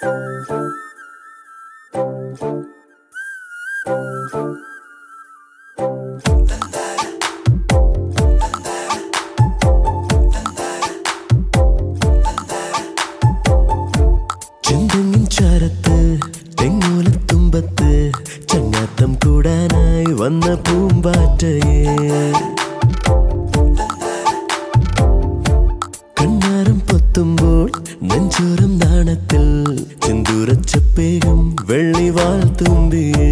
ചെന്തെങ്ങിൻ ചാരത്ത് തെങ്ങോലത്തുമ്പത്ത് ചങ്ങാത്തം കൂടാനായി വന്ന പൂമ്പാറ്റയെ കണ്ണാരം പൊത്തുമ്പോൾ നെഞ്ചോരം നാണത്തിൽ ചെന്തൂരച്ചപ്പേകം വെള്ളിവാൾ തുമ്പിയെ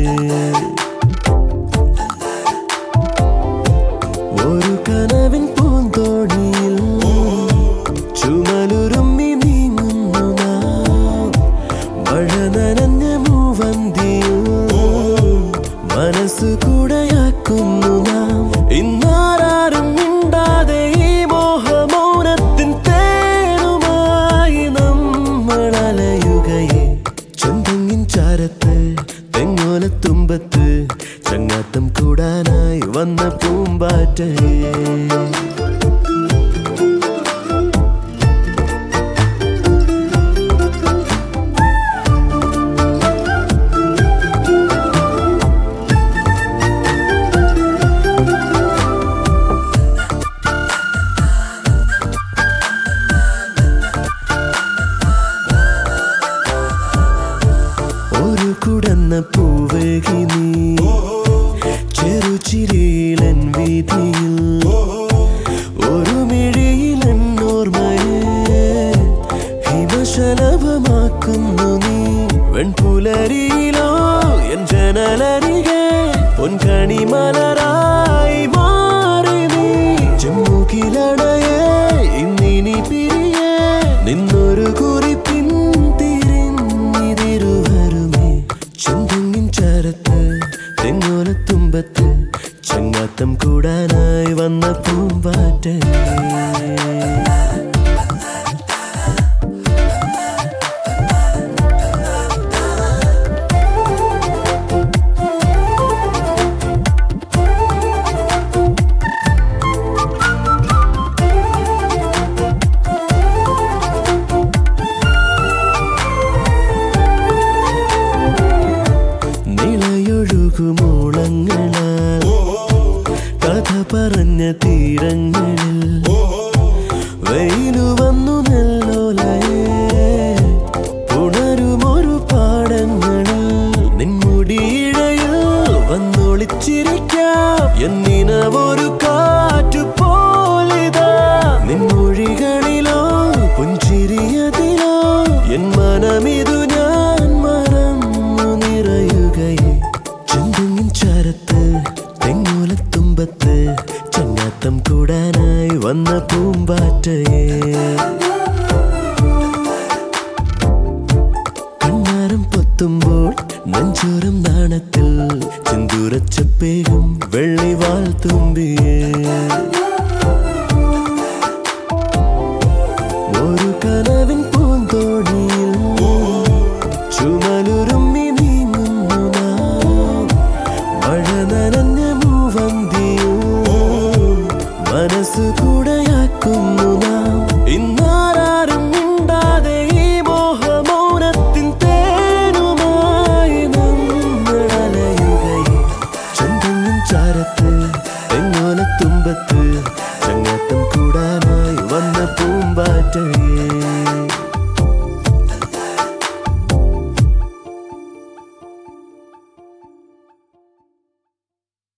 ഒരു കനവിൻ പൂന്തോണിയിൽ ചുമലുരുമ്മി നീങ്ങുന്നു നാം മഴ നനഞ്ഞ മൂവന്തിയിൽ മനസ്സു കൂടെയാക്കുന്നു നാം ഇന്നാരും മിണ്ടാതെ ഈ മോഹമൗനത്തിൻ തേനുമായി നമ്മൾ അലയുകയെ ചെന്തെങ്ങിൻ ചാരത്ത് തെങ്ങോലത്തുമ്പത്ത് ചങ്ങാത്തം കൂടാനായി വന്ന പൂമ്പാറ്റയെ ഒരു കുടന്ന പൂവേകി നീ ചെറുചിരിയിലൻ വീതിയിൽ ഒരു മിഴിയിലൻ ഓർമ്മയെ ഹിമശലഭമാക്കുന്നു നീ വെൺപുലരിയിലോ എൻ ജനലരികെ പൊൻകണിമലരായി മാറി നീ ചെമ്മുകിലണയെ ഇന്നിനി പിരിയെ നിന്നൊരു കുറിപ്പിൻ തിരിഞ്ഞിരുവരുമേ ചെന്തെങ്ങിൻ ചാരത്ത് തെങ്ങോലത്തുമ്പത്ത് ചങ്ങാത്തം കൂടാനായി വന്ന പൂമ്പാറ്റയെ